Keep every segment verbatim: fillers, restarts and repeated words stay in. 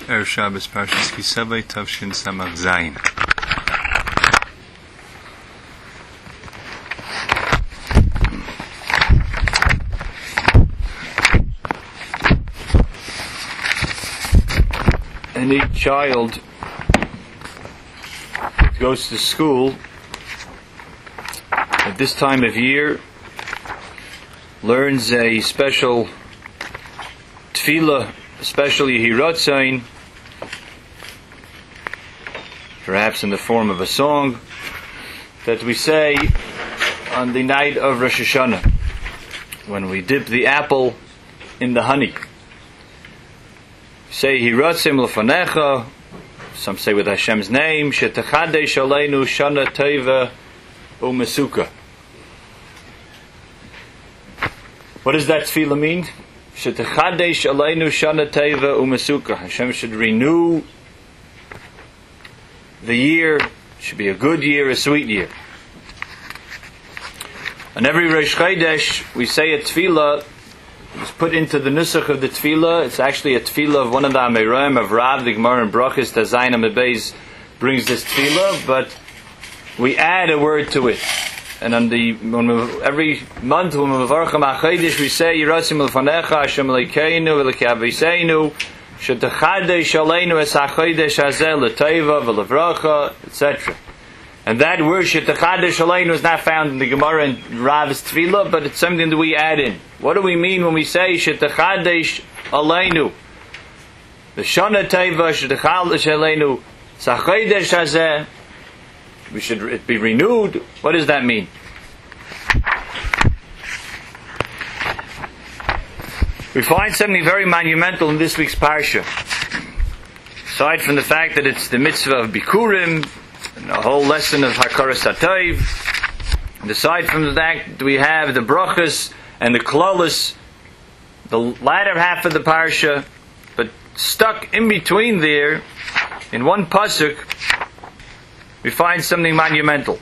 Erev Shabbos Parshas Kisavei Tavshin Samach Zayin. Any child that goes to school at this time of year learns a special tefillah, especially Yehiratzain, perhaps in the form of a song that we say on the night of Rosh Hashanah when we dip the apple in the honey. Say Yehiratzain L'fanecha, some say with Hashem's name, Shetechadesh Aleinu Shana Teva U'Mesuka. What does that tefillah mean? Shetechadesh Aleinu Shana Teva U'Mesuka. Hashem should renew the year. It should be a good year, a sweet year. On every Rosh Chodesh, we say a tefillah. It's put into the nusach of the tefillah. It's actually a tefillah of one of the Ameroim of Rav, the Gemara and Brachos, the Zayin Amid brings this tefillah, but we add a word to it. And on the when we, every month when we mevarchim HaChodesh, we say Yiratzim L'fanecha Hashem Elokeinu V'Elokei Aviseinu Shetechadesh Aleinu Es HaChodesh Hazeh L'Teiva V'Levracha, et cetera. And that word Shetechadesh Aleinu is not found in the Gemara and Rav's tefillah, but it's something that we add in. What do we mean when we say Shetechadesh Aleinu? The Shana Teiva Shetechadesh Aleinu Es HaChodesh Hazeh. We should it be renewed. What does that mean? We find something very monumental in this week's parsha. Aside from the fact that it's the mitzvah of Bikurim, and a whole lesson of Hakaras HaTov, and aside from that, we have the brachas and the klolos, the latter half of the parsha, but stuck in between there, in one pasuk, we find something monumental.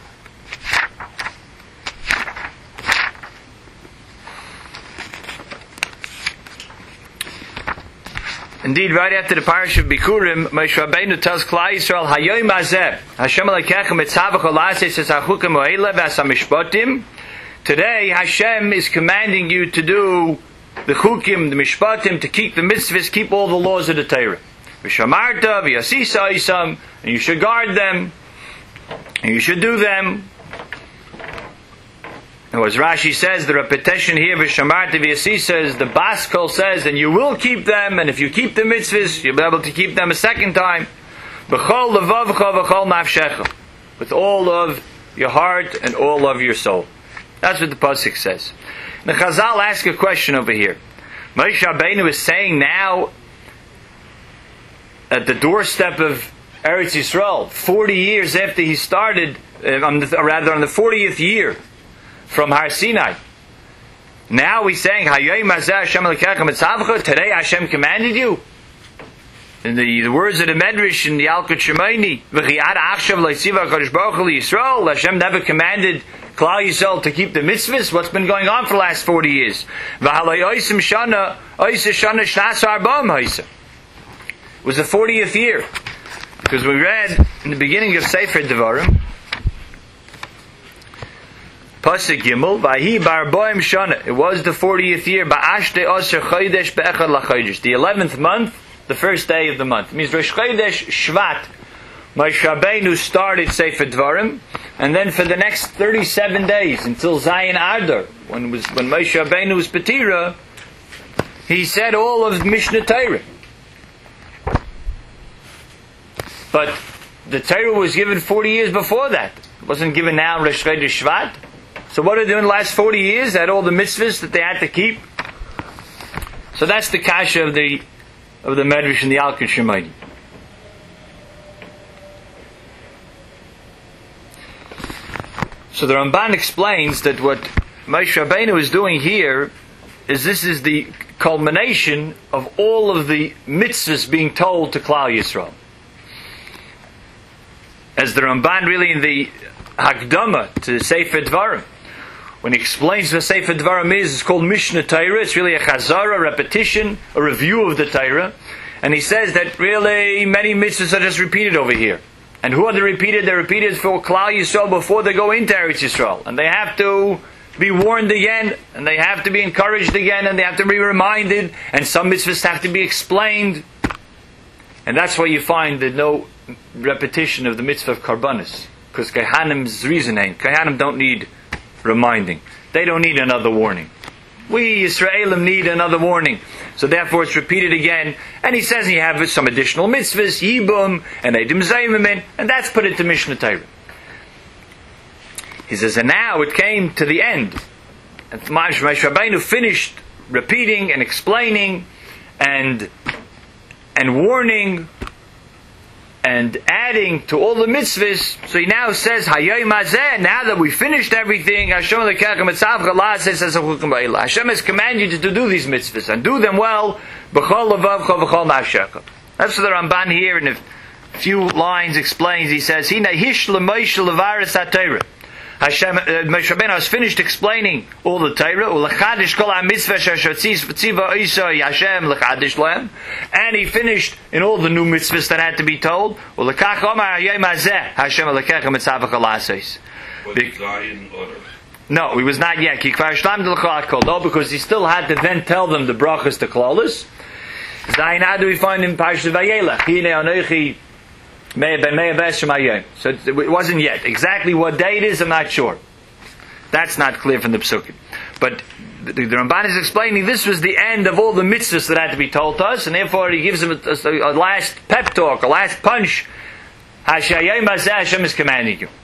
Indeed, right after the parish of Bikurim, Moshe Rabbeinu tells Klal Yisrael, Hayoim hazeh, Hashem Elokechem mitzavach l'aseh es hachukim ha'ele v'as hamishpatim. Today, Hashem is commanding you to do the chukim, the mishpatim, to keep the mitzvahs, keep all the laws of the Torah. V'shamarta v'yasisa isam, and you should guard them. And you should do them. And as Rashi says, the repetition here, V'shamarta v'yasisa, is the Bas Kol says, and you will keep them, and if you keep the mitzvahs, you'll be able to keep them a second time. B'chol levavcha v'chol nafshecha, with all of your heart and all of your soul. That's what the pasuk says. The Chazal ask a question over here. Moshe Rabbeinu is saying now, at the doorstep of Eretz Yisrael, forty years after he started, uh, on the, or rather on the fortieth year from Har Sinai. Now he's saying, Hayoim hazeh Hashem Elokechem mitzavcha, today Hashem commanded you. In the, the words of the Medrash in the Yalkut Shemaini, V'chiyad achshav leitziva HaKadosh Baruch Hu Yisrael, Hashem never commanded Klal Yisrael to keep the mitzvahs. What's been going on for the last forty years? V'halei oisim shana, ois shana shnas arba'am haisa. It was the fortieth year. Because we read in the beginning of Sefer Devarim, Pasuk Gimel, Vahi bar boim shana. It was the fortieth year, Ba'ashte osher chodesh be'echad lachodesh. The eleventh month, the first day of the month. It means Rosh Chodesh Shvat. Moshe Rabbeinu started Sefer Devarim, and then for the next thirty-seven days until Zayin Adar, when was when Moshe Rabbeinu was Petira, he said all of Mishnah Torah. But the Torah was given forty years before that. It wasn't given now Rosh Chodesh Shvat. So what are they doing the last forty years? They had all the mitzvahs that they had to keep. So that's the kasha of the of the Medrash and the Yalkut Shemaini. So the Ramban explains that what Moshe Rabbeinu is doing here is this is the culmination of all of the mitzvahs being told to Klal Yisrael. As the Ramban really in the Hakdama to Sefer Devarim, when he explains what Sefer Devarim is, it's called Mishnah Torah. It's really a chazara, a repetition, a review of the Torah. And he says that really many mitzvahs are just repeated over here. And who are they repeated? They're repeated for Klal Yisrael before they go into Eretz Yisrael. And they have to be warned again, and they have to be encouraged again, and they have to be reminded, and some mitzvahs have to be explained. And that's why you find that no repetition of the mitzvah of Karbanis. Because Kehanim's reason ain't. Kehanim don't need reminding. They don't need another warning. We Yisraelim need another warning. So therefore it's repeated again. And he says you have some additional mitzvahs, Yibum, and Eidim Zayimim, and that's put into Mishnah Torah. He says, and now it came to the end. And Moshe Rabbeinu finished repeating and explaining and and warning and adding to all the mitzvahs. So he now says, Hayom hazeh, now that we finished everything, Hashem has commanded you to do these mitzvahs and do them well. That's what the Ramban here in a few lines explains. He says, Hina hish l'moish levaris ha-Torah. Hashem, uh, Moshe Rabbeinu has finished explaining all the Torah. Ulechadish kol ha-mitzvah shetziva oisoi Hashem lechadish lehem. And he finished in all the new mitzvahs that had to be told. Ulekach omar hayom hazeh Hashem lekechem mitzavach alasos. Was Zion order? No, he was not yet. Ki kvar shlam d'lechol kol. No, because he still had to then tell them the brachas to klolos. Zion, how do we find in Parashat Vayelech? Hine anochi. So it wasn't yet. Exactly what day it is, I'm not sure. That's not clear from the Psukim. But the, the Ramban is explaining this was the end of all the mitzvahs that had to be told to us, and therefore he gives them a, a, a last pep talk, a last punch. Hashem is commanding you.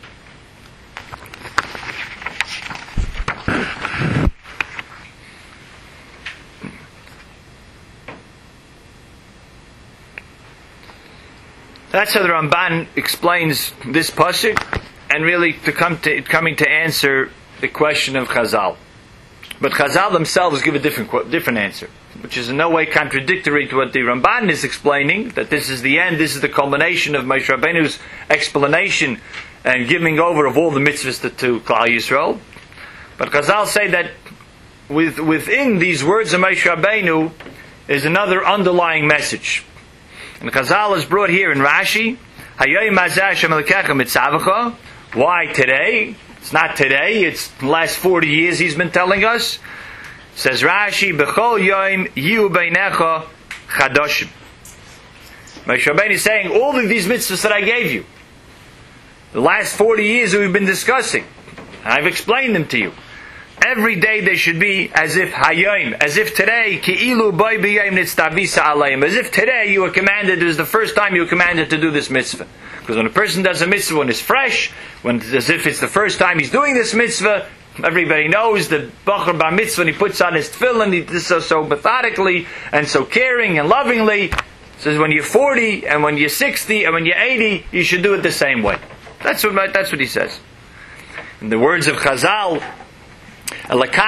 That's how the Ramban explains this pasuk, and really to come to coming to answer the question of Chazal. But Chazal themselves give a different different answer, which is in no way contradictory to what the Ramban is explaining. That this is the end, this is the culmination of Moshe Rabbeinu's explanation and giving over of all the mitzvahs to, to Klal Yisrael. But Chazal say that with, within these words of Moshe Rabbeinu is another underlying message. And Chazal is brought here in Rashi. Hayom hazeh Hashem lekechem mitzavacha. Why today? It's not today. It's the last forty years he's been telling us. Says Rashi, B'chol yom yiu beinecha chadoshim. Moshe Rabbeinu is saying, all of these mitzvahs that I gave you, the last forty years that we've been discussing, I've explained them to you. Every day they should be as if hayom, as if today, ki'ilu boy b'yom nitztavisa alayim, as if today you were commanded, it was the first time you were commanded to do this mitzvah. Because when a person does a mitzvah when it's fresh, when as if it's the first time he's doing this mitzvah, everybody knows that Bachar Bar Mitzvah, when he puts on his tefillin, he does so, so methodically and so caring and lovingly. Says when you're forty and when you're sixty and when you're eighty, you should do it the same way. That's what that's what he says. In the words of Chazal, every day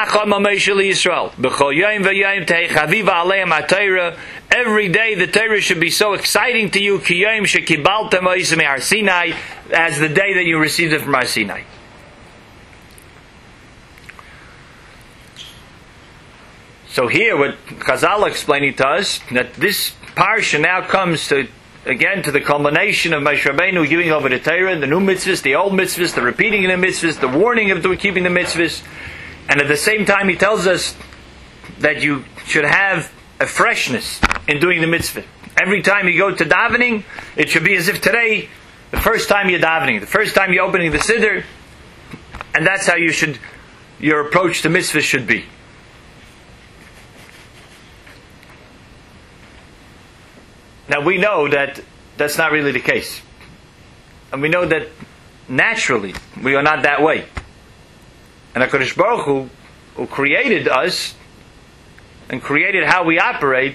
the Torah should be so exciting to you as the day that you received it from Har Sinai. So here what Chazal explaining to us, that this parsha now comes to again to the culmination of Moshe Rabbeinu giving over the Torah, the new mitzvahs, the old mitzvahs, the repeating of the mitzvahs, the warning of keeping the mitzvahs. And at the same time, he tells us that you should have a freshness in doing the mitzvah. Every time you go to davening, it should be as if today, the first time you're davening, the first time you're opening the siddur, and that's how you should, your approach to mitzvah should be. Now we know that that's not really the case. And we know that naturally we are not that way. And HaKadosh Baruch Hu, who created us and created how we operate,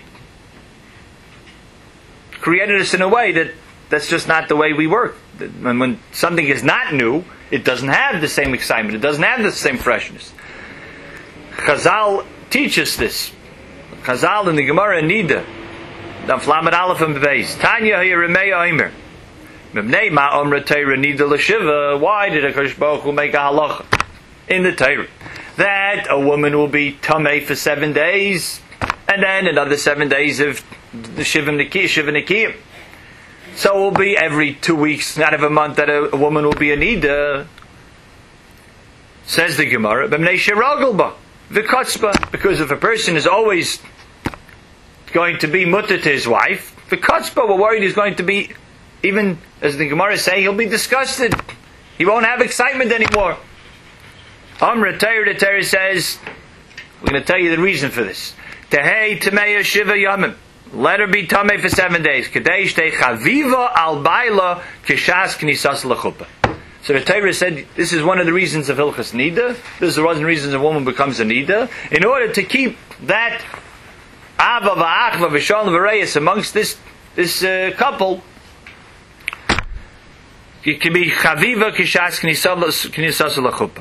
created us in a way that that's just not the way we work. And when something is not new, it doesn't have the same excitement. It doesn't have the same freshness. Chazal teaches this. Chazal in the Gemara in Nida, Daf Lamed Aleph and Beis, Tanya Yeremeya Omer, Mibnei Ma Omra Teira Nida L'Shiva. Why did HaKadosh Baruch Hu make a halacha in the Torah that a woman will be tamei for seven days, and then another seven days of the Shivim Nikiyim. So it will be every two weeks out of a month that a, a woman will be a nida. Says the Gemara, because if a person is always going to be mutter to his wife, the Kutzpah, we're worried he's going to be, even as the Gemara is saying, he'll be disgusted. He won't have excitement anymore. Amra Torah, the Torah says, we're going to tell you the reason for this. Tehei Tameya Shiva Yamim. Let her be Tameh for seven days. Kadesh Te Chaviva Al Baila Kishas Knisas L'Chuppah. So the Torah said, this is one of the reasons of Hilchas Nida. This is one of the reasons a woman becomes a Nida. In order to keep that Ava V'Achva V'Shalom V'Reyes amongst this this uh, couple, it can be Chaviva Kishas Knisas L'Chuppah.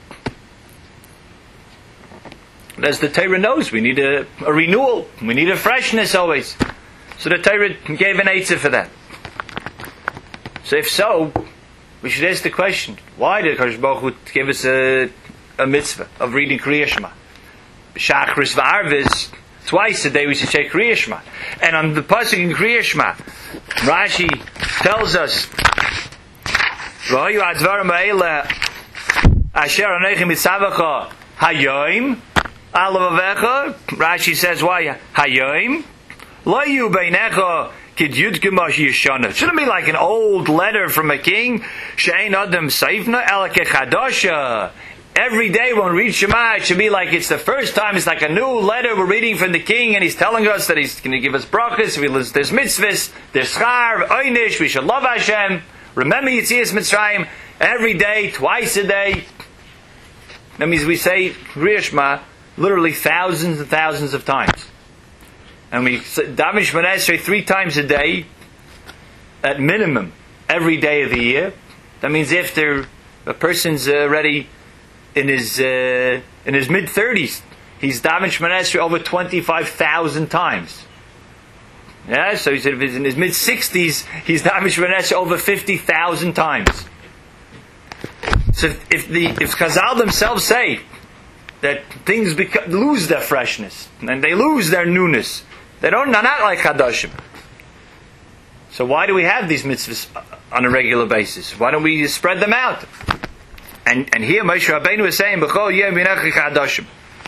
As the Torah knows, we need a, a renewal. We need a freshness always. So the Torah gave an eitzah for that. So if so, we should ask the question, why did Kadosh Baruch Hu give us a, a mitzvah of reading Kriya Shema? Shachris v'Arvis, twice a day we should say Kriya Shema. And on the pasuk in Kriya Shema, Rashi tells us, V'hoyu advarim ha'ele asher anochi mitzavacha hayoim alavavecha. Rashi says, why hayoim? Lo yu beinecha Kidyud Gemash Yeshana. Shouldn't be like an old letter from a king. She'ein Adam Seifna Elake Chadasha. Every day when we read Shema, it should be like it's the first time. It's like a new letter we're reading from the king, and he's telling us that he's going to give us brachas. There's mitzvahs, there's schar, oynish. We should love Hashem. Remember Yetzias Mitzrayim every day, twice a day. That means we say Kriya Shema literally thousands and thousands of times. And we daven Shmoneh Esrei three times a day, at minimum, every day of the year. That means if there, a person's already in his uh, in his mid thirties, he's daven Shmoneh Esrei over twenty five thousand times. Yeah, so he said if he's in his mid sixties, he's daven Shmoneh Esrei over fifty thousand times. So if, if the if Chazal themselves say that things beca- lose their freshness and they lose their newness. They don't, they're not like Chadashim. So why do we have these mitzvahs on a regular basis? Why don't we spread them out? And and here Moshe Rabbeinu is saying, B'chol yom yinechi Chadashim.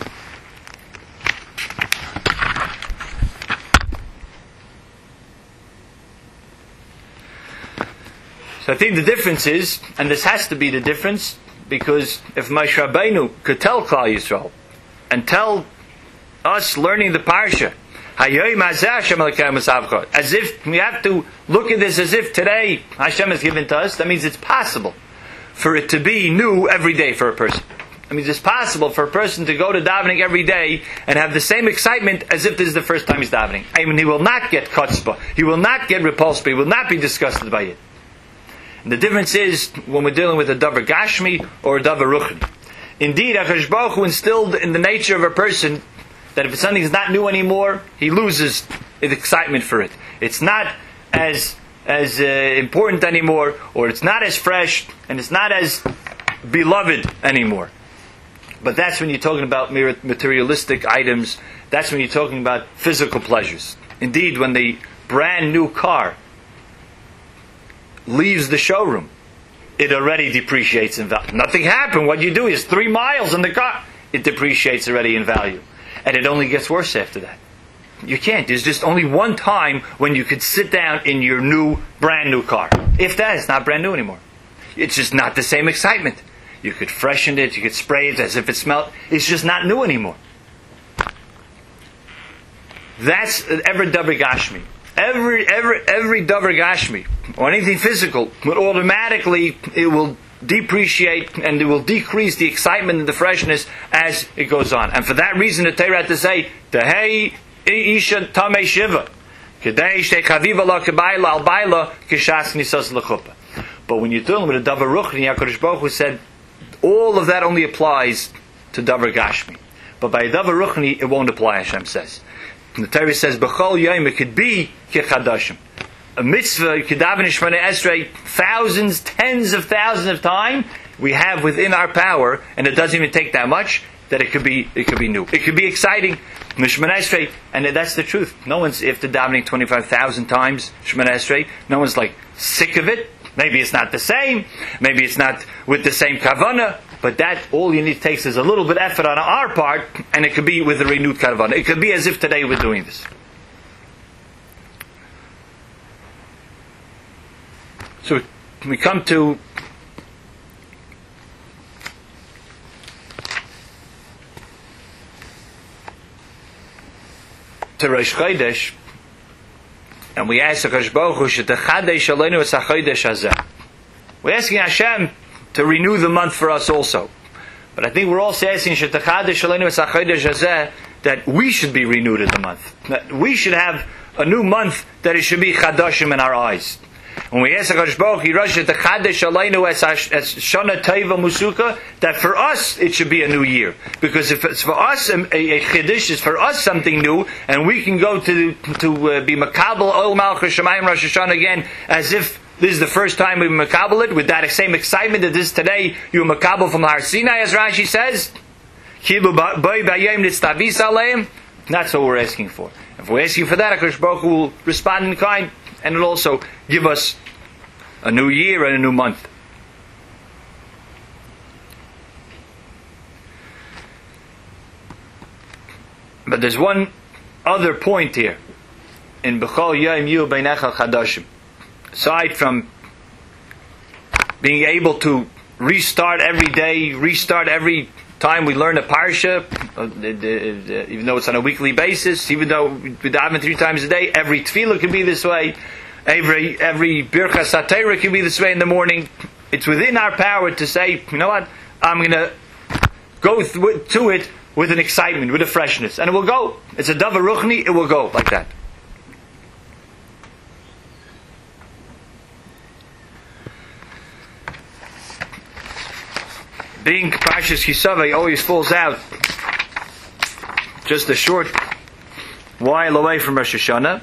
So I think the difference is, and this has to be the difference, because if Moshe Rabbeinu could tell Klal Yisrael, and tell us learning the Parsha, as if we have to look at this as if today Hashem has given to us, that means it's possible for it to be new every day for a person. That means it's possible for a person to go to davening every day and have the same excitement as if this is the first time he's davening. I mean, he will not get chutzpah, he will not get repulsed, he will not be disgusted by it. And the difference is when we're dealing with a davar gashmi or a davar ruchni. Indeed, HaKadosh Baruch Hu instilled in the nature of a person that if something is not new anymore, he loses the excitement for it. It's not as as uh, important anymore, or it's not as fresh, and it's not as beloved anymore. But that's when you're talking about materialistic items. That's when you're talking about physical pleasures. Indeed, when the brand new car leaves the showroom, it already depreciates in value. Nothing happened. What you do is three miles in the car. It depreciates already in value. And it only gets worse after that. You can't. There's just only one time when you could sit down in your new, brand new car. If that, it's not brand new anymore. It's just not the same excitement. You could freshen it, you could spray it as if it smelled. It's just not new anymore. That's every davar gashmi. Every every every davar gashmi or anything physical, but automatically it will depreciate and it will decrease the excitement and the freshness as it goes on. And for that reason, the Torah had to say, "Tehei isha tamei shiva, kedei shtei chaviva la kebayla al bayla kishas nisas lechuppah." But when you're dealing with a davar ruchni, HaKadosh Baruch Hu said, all of that only applies to davar gashmi. But by davar ruchni, it won't apply. Hashem says. And the Torah says, "B'chol yom it could be kechadashim." A mitzvah, kedaven Shmoneh Esrei, thousands, tens of thousands of times we have within our power, and it doesn't even take that much, that it could be it could be new. It could be exciting. Shemona Esrei, and that's the truth. No one's after davening twenty-five thousand times Shemona Esrei. No one's like sick of it. Maybe it's not the same. Maybe it's not with the same kavanah. But that, all you need takes is a little bit effort on our part, and it could be with a renewed kavanah. It could be as if today we're doing this. So we come to to Rosh Chodesh, and we ask HaKadosh Baruch Hu shetechadesh aleinu es hachodesh hazeh. We're asking Hashem to renew the month for us also. But I think we're also asking shetechadesh aleinu es hachodesh hazeh that we should be renewed in the month. That we should have a new month, that it should be chadashim in our eyes. When we ask HaKadosh Baruch Hu shetechadesh aleinu es shana tova musuka, that for us it should be a new year. Because if it's for us, a, a chiddush is for us something new, and we can go to to uh, be makabel ol malchus shemayim Rosh Hashanah again, as if this is the first time we makabel it, with that same excitement that this today you makabel from Har Sinai, as Rashi says. That's what we're asking for. If we're asking for that, HaKadosh Baruch Hu will respond in kind, and it'll also give us a new year and a new month. But there's one other point here in B'chol Yom Yu Beinecha Chadashim. Aside from being able to restart every day, restart every time we learn a parsha, even though it's on a weekly basis, even though we daven three times a day, every tefillah can be this way, every every birchas HaTorah can be this way in the morning. It's within our power to say, you know what, I'm going to go th- to it with an excitement, with a freshness, and it will go. It's a davar ruchni, it will go like that. Being Parshas Kisavei always falls out just a short while away from Rosh Hashanah.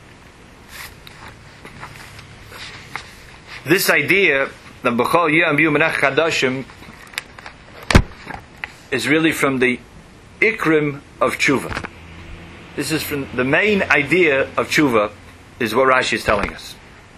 This idea that B'chol Yom Yu Menach Chadashim is really from the Ikrim of Tshuva. This is from the main idea of Tshuva, is what Rashi is telling us.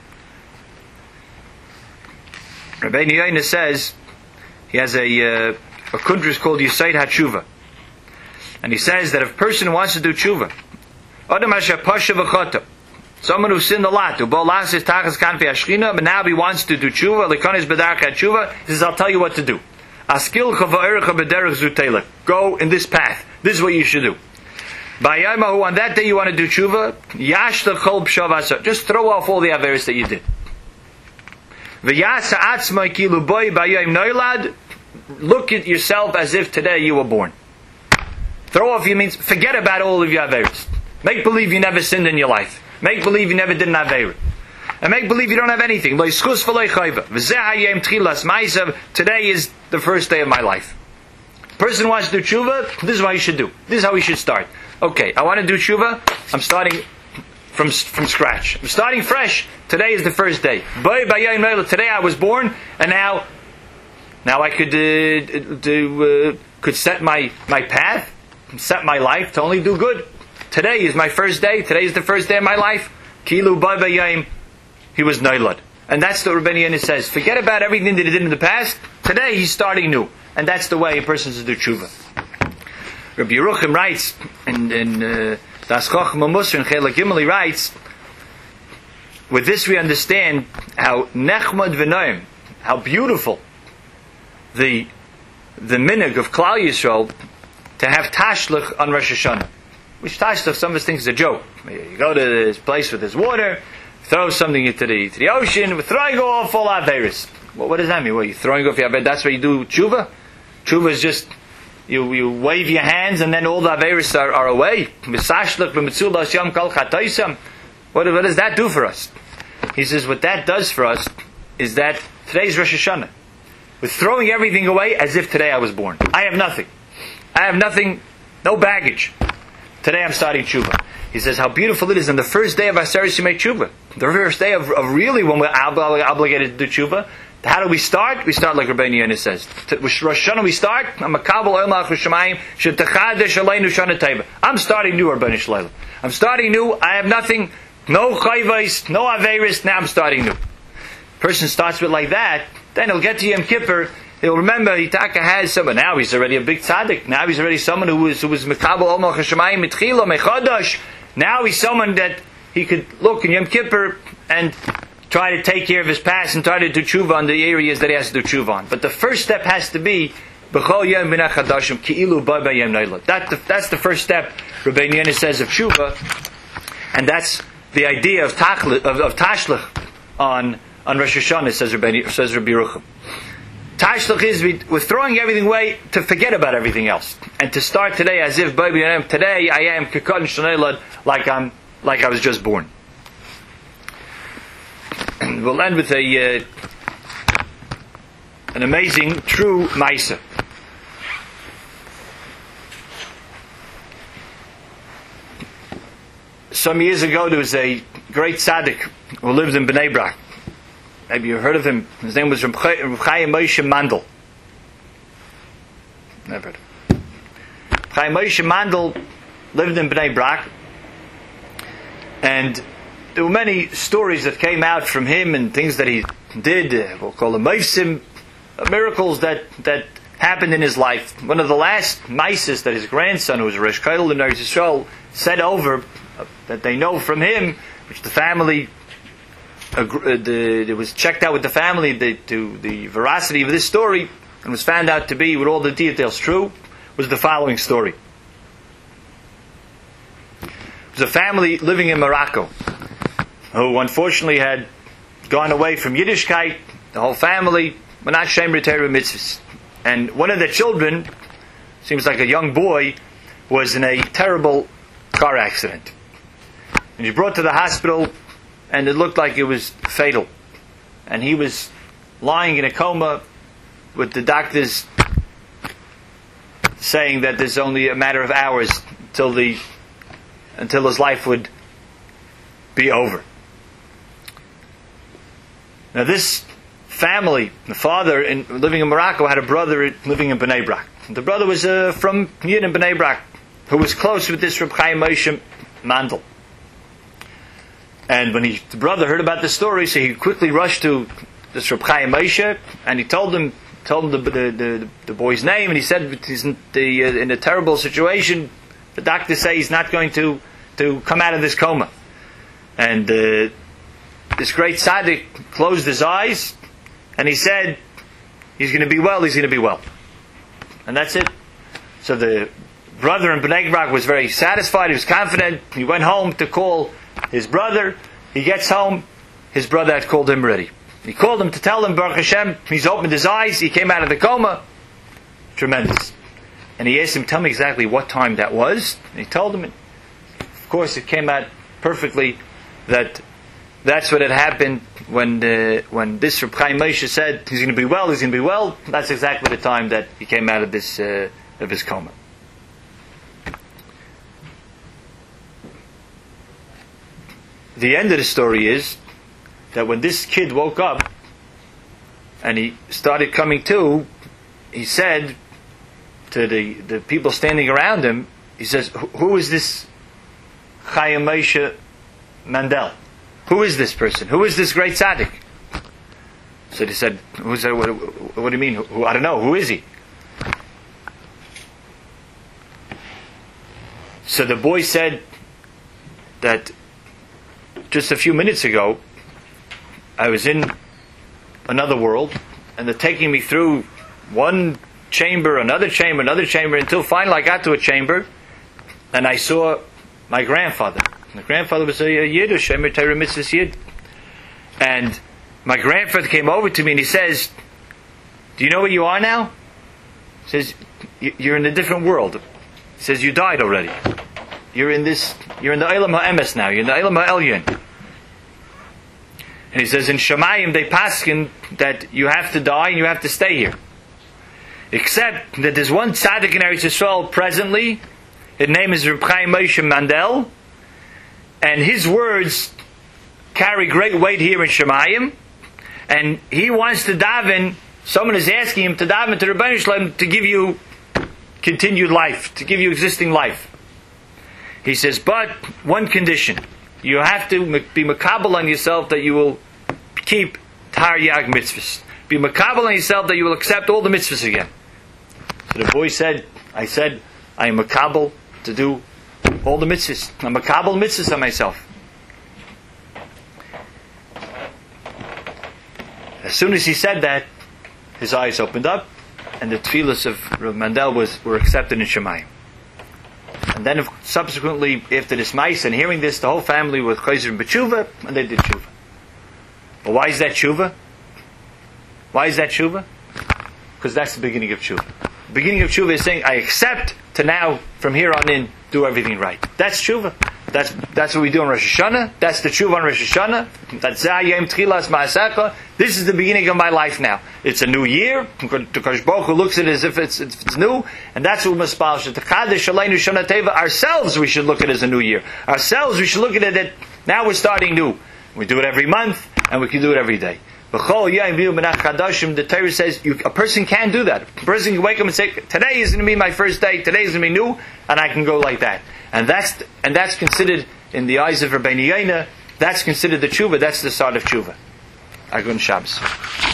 Rabbeinu Yoina says, he has a uh, a kundris called Yesod HaTshuva, and he says that if a person wants to do tshuva, Adam Asher Pasha V'chata, someone who sinned a lot, who bolas his tachas kanfi hashchina, but now he wants to do tshuva, lekanis b'darach HaTshuva, he says, I'll tell you what to do. Askil chava'erecha b'derech zutela. Go in this path. This is what you should do. B'yaymahu, on that day you want to do tshuva, yash l'chol b'shavasa. Just throw off all the averis that you did. Look at yourself as if today you were born. Throw off, you means forget about all of your averis. Make believe you never sinned in your life. Make believe you never did an aveir. And make believe you don't have anything. Today is the first day of my life. Person wants to do tshuva, this is what you should do. This is how we should start. Okay, I want to do tshuva, I'm starting From from scratch. I'm starting fresh. Today is the first day. Today I was born, and now, now I could uh, do uh, could set my my path, set my life to only do good. Today is my first day. Today is the first day of my life. Kilu b'yayim, he was noilad, and that's what Rabbeinu Yoina says. Forget about everything that he did in the past. Today he's starting new, and that's the way a person should do tshuva. Rabbi Yeruchim writes in. in uh, Das Chochma Musar in Chelek Gimel, he writes, with this we understand how nechmad v'noim, how beautiful the the minhag of Klal Yisrael to have tashlich on Rosh Hashanah. Which tashlich, some of us think is a joke. You go to this place with this water, throw something into the, to the ocean, we're throwing off all averis. Well, what does that mean? Well, you're throwing off your averis, that's what you do tshuva? Tshuva is just You, you wave your hands and then all the averis are, are away. What, what does that do for us? He says what that does for us is that today's Rosh Hashanah. We're throwing everything away as if today I was born. I have nothing. I have nothing, no baggage. today I'm starting tshuva. He says how beautiful it is on the first day of Aseres Yemei Tshuva. The first day of, of really when we're obligated to do tshuva. How do we start? We start like Rabbeinu Yonah says. With Rosh Hashanah we start. I'm starting new, Rabbeinu Shlomo. I'm starting new. I have nothing, no chayvos, no averis. Now I'm starting new. Person starts with like that, then he'll get to Yom Kippur. He'll remember Hitaka has someone. Now he's already a big tzaddik. Now he's already someone who was who was mekabel olmach hashemayim mitchila mechadosh. Now he's someone that he could look in Yom Kippur and try to take care of his past and try to do tshuva on the areas that he has to do tshuva on. But the first step has to be b'chol yom b'nei chadashim ki'ilu ba b'yom noilad. That that's the first step. Rabbeinu Yonah says of tshuva, and that's the idea of tachli, of, of tashlich on on Rosh Hashanah. Says Rabbi says Rabbi Yerucham. Tashlich is we, we're throwing everything away to forget about everything else and to start today as if today I am kekon shneilad like I'm like I was just born. And we'll end with a uh, an amazing true ma'isa. Some years ago there was a great tzaddik who lived in Bnei Brak. Maybe you heard of him. His name was Reb Chaim Moshe Mandel. Never heard of him. Chaim Moshe Mandel lived in Bnei Brak, and there were many stories that came out from him and things that he did. Uh, we'll call them meisim, uh, miracles that that happened in his life. One of the last meises that his grandson, who was Rosh Kollel in Eretz Yisrael, said over uh, that they know from him, which the family. Uh, the, it was checked out with the family the, to the veracity of this story and was found out to be, with all the details true, was the following story. It was a family living in Morocco who unfortunately had gone away from Yiddishkeit. The whole family were not shemer Torah mitzvahs. And one of the children, seems like a young boy, was in a terrible car accident. And he brought to the hospital, and it looked like it was fatal. And he was lying in a coma with the doctors saying that there's only a matter of hours until the until his life would be over. Now this family, the father in, living in Morocco, had a brother living in Bnei Brak. The brother was uh, from Yid in Bnei Brak, who was close with this Reb Chaim Moshe Mandel. And when he, the brother heard about the story, so he quickly rushed to this Reb Chaim Moshe, and he told him, told him the, the, the, the boy's name, and he said he's in, the, uh, in a terrible situation. The doctors say he's not going to, to come out of this coma. And uh, this great tzaddik closed his eyes, and he said, he's going to be well, he's going to be well. And that's it. So the brother in Bnei Brak was very satisfied, he was confident. He went home to call his brother. He gets home, his brother had called him already. He called him to tell him, Baruch Hashem, he's opened his eyes, he came out of the coma. Tremendous. And he asked him, tell me exactly what time that was. And he told him, of course it came out perfectly that that's what had happened when uh, when this Reb Chaim Moshe said he's going to be well, he's going to be well. That's exactly the time that he came out of this uh, of his coma. The end of the story is that when this kid woke up and he started coming to, he said to the, the people standing around him, he says, who is this Chaim Moshe Mandel? Who is this person? Who is this great tzaddik? So they said, Who's that? What, what do you mean? Who, I don't know. Who is he? So the boy said that just a few minutes ago, I was in another world, and they're taking me through one chamber, another chamber, another chamber, until finally I got to a chamber, and I saw my grandfather. My grandfather was a Yid, a Shemer Torah Mitzvahs Yid. And my grandfather came over to me and he says, do you know where you are now? He says, you're in a different world. He says, you died already. You're in this, you're in the Eilam HaEmes now, you're in the Eilam HaElyon. And he says, in Shamayim they paskin that you have to die and you have to stay here. Except that there's one tzaddik in Eretz Yisrael presently. His name is Reb Chaim Moshe Mandel, and his words carry great weight here in Shemayim. And he wants to daven. Someone is asking him to daven to Rebbeinu Shalom to give you continued life, to give you existing life. He says, but one condition: you have to be makabel on yourself that you will keep tar yag mitzvahs. Be makabel on yourself that you will accept all the mitzvahs again. So the boy said, I said, I am makabel to do all the mitzvahs. I'm makabel mitzvahs on myself. As soon as he said that, his eyes opened up, and the tefillas of Rav Mandel was, were accepted in Shemayim. And then, subsequently, after this mice and hearing this, the whole family was chayzer b'tshuva, and they did tshuva. But why is that tshuva? Why is that tshuva? Because that's the beginning of tshuva. The beginning of tshuva is saying, I accept to now, from here on in, do everything right. That's tshuva. That's that's what we do on Rosh Hashanah. That's the tshuva on Rosh Hashanah. That's Zayim Tchilas Ma'asecha. This is the beginning of my life now. It's a new year. Kodesh Baruch Hu looks at it as if it's, it's, it's new, and that's what Mispal Shetachadish Shaleinu Shana Teva. Ourselves, we should look at it as a new year. Ourselves, we should look at it that now we're starting new. We do it every month, and we can do it every day. The Torah says you, a person can do that. A person can wake up and say, today is going to be my first day, today is going to be new, and I can go like that. And that's and that's considered, in the eyes of Rabbeinu Yonah, that's considered the tshuva, that's the start of tshuva. Argun Shabbos.